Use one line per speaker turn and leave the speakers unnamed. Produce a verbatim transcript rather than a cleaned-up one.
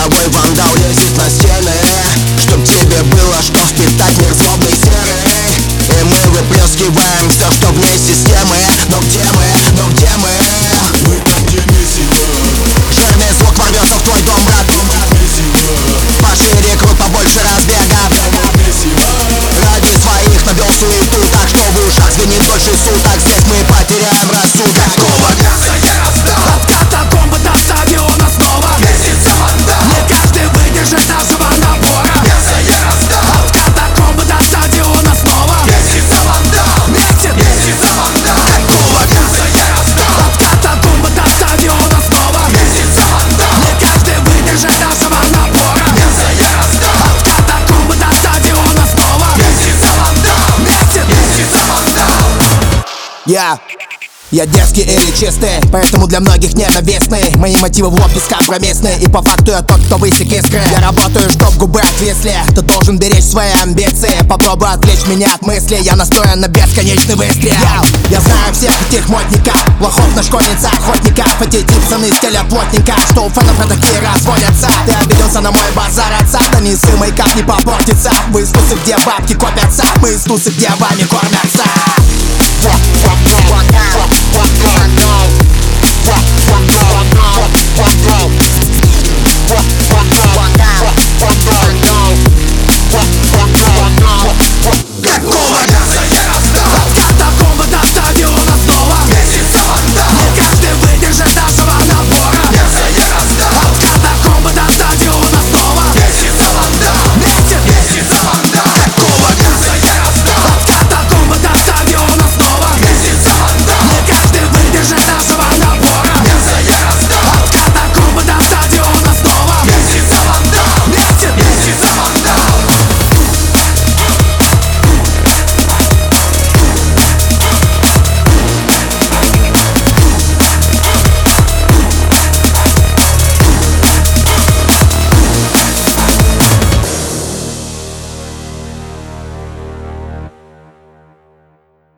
Цифровой вандал лезет на стены, чтоб тебе было что впитать мир злобный серый. И мы выплескиваем все, что вне системы. Но где мы? Но где мы?
Мы там, где месиво.
Жирный звук ворвется в твой дом, брат. Пошире круг, побольше разбега. Ради своих навел суету, так что в ушах звенит дольше суток. Здесь мы потеряем рассудок.
Какого мяса я раздал?
От катакомбы до стадиона снова
Месяца вандал.
не каждый выдержит нашего напора.
Мясо я раздал.
От катакомбы до стадиона снова
Месяца вандал.
месяц.
Месяца вандал. Какого мяса я раздал?
От катакомбы до стадиона снова
Месяца вандал.
не каждый выдержит нашего напора.
Мясо я раздал.
От катакомбы до стадиона снова
Месяца вандал.
месяц.
Месяца вандал.
Я Я дерзкий или чистый, поэтому для многих ненавистный. Мои мотивы в лоб бескомпромиссны, и по факту я тот, кто высек искры. Я работаю, чтоб губы отвисли. Ты должен беречь свои амбиции. Попробуй отвлечь меня от мысли. Я настроен на бесконечный выстрел. Я знаю всех этих модников, лохов на школьница, охотников. Эти типсоны стилят плотненько, что у фанов на такие разводятся. Ты обиделся на мой базар отца, да не сы мой как не попортится. Вы из тусы, где бабки копятся, мы из тусы, где вами кормятся.
Fuck, fuck, fuck, fuck, fuck, fuck, fuck, fuck, fuck, fuck, fuck, fuck, fuck, fuck, fuck,